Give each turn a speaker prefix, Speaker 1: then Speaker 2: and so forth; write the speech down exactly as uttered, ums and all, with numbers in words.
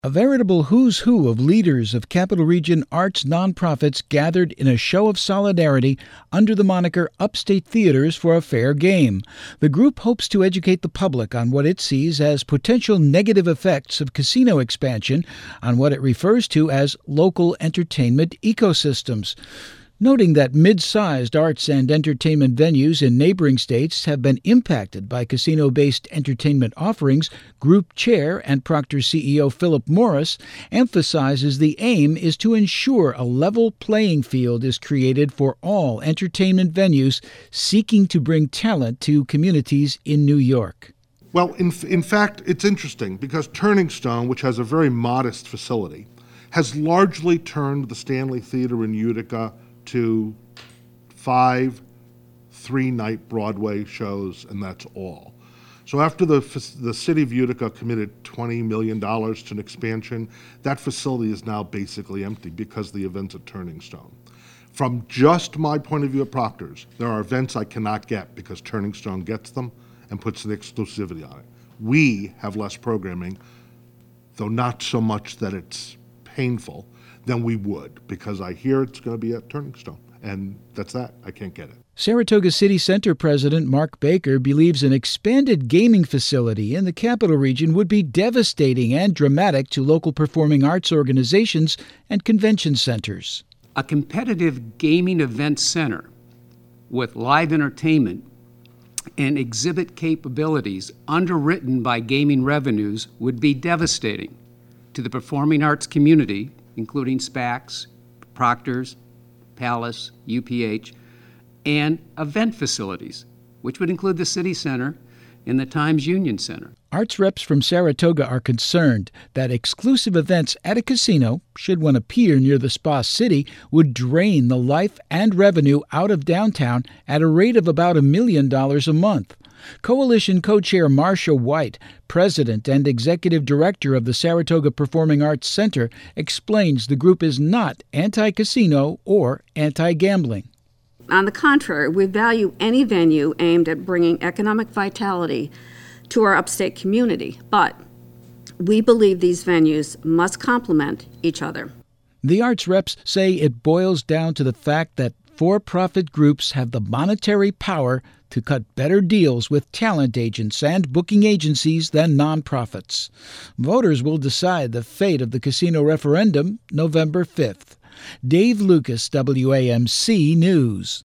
Speaker 1: A veritable who's who of leaders of Capital Region arts nonprofits gathered in a show of solidarity under the moniker Upstate Theaters for a Fair Game. The group hopes to educate the public on what it sees as potential negative effects of casino expansion on what it refers to as local entertainment ecosystems. Noting that mid-sized arts and entertainment venues in neighboring states have been impacted by casino-based entertainment offerings, Group Chair and Proctor C E O Philip Morris emphasizes the aim is to ensure a level playing field is created for all entertainment venues seeking to bring talent to communities in New York.
Speaker 2: Well, in, in fact, it's interesting because Turning Stone, which has a very modest facility, has largely turned the Stanley Theater in Utica to five three-night Broadway shows, and that's all. So after the the city of Utica committed twenty million dollars to an expansion, that facility is now basically empty because of the events at Turning Stone. From just my point of view at Proctor's, there are events I cannot get because Turning Stone gets them and puts an exclusivity on it. We have less programming, though not so much that it's painful, than we would, because I hear it's going to be at Turning Stone, and that's that. I can't get it.
Speaker 1: Saratoga City Center President Mark Baker believes an expanded gaming facility in the Capital Region would be devastating and dramatic to local performing arts organizations and convention centers.
Speaker 3: A competitive gaming event center with live entertainment and exhibit capabilities underwritten by gaming revenues would be devastating to the performing arts community, including SPACs, Proctor's, Palace, U P H, and event facilities, which would include the City Center and the Times Union Center.
Speaker 1: Arts reps from Saratoga are concerned that exclusive events at a casino, should one appear near the Spa City, would drain the life and revenue out of downtown at a rate of about a million dollars a month. Coalition co-chair Marcia White, president and executive director of the Saratoga Performing Arts Center, explains the group is not anti-casino or anti-gambling.
Speaker 4: On the contrary, we value any venue aimed at bringing economic vitality to our upstate community, but we believe these venues must complement each other.
Speaker 1: The arts reps say it boils down to the fact that for-profit groups have the monetary power to cut better deals with talent agents and booking agencies than nonprofits. Voters will decide the fate of the casino referendum November fifth. Dave Lucas, W A M C News.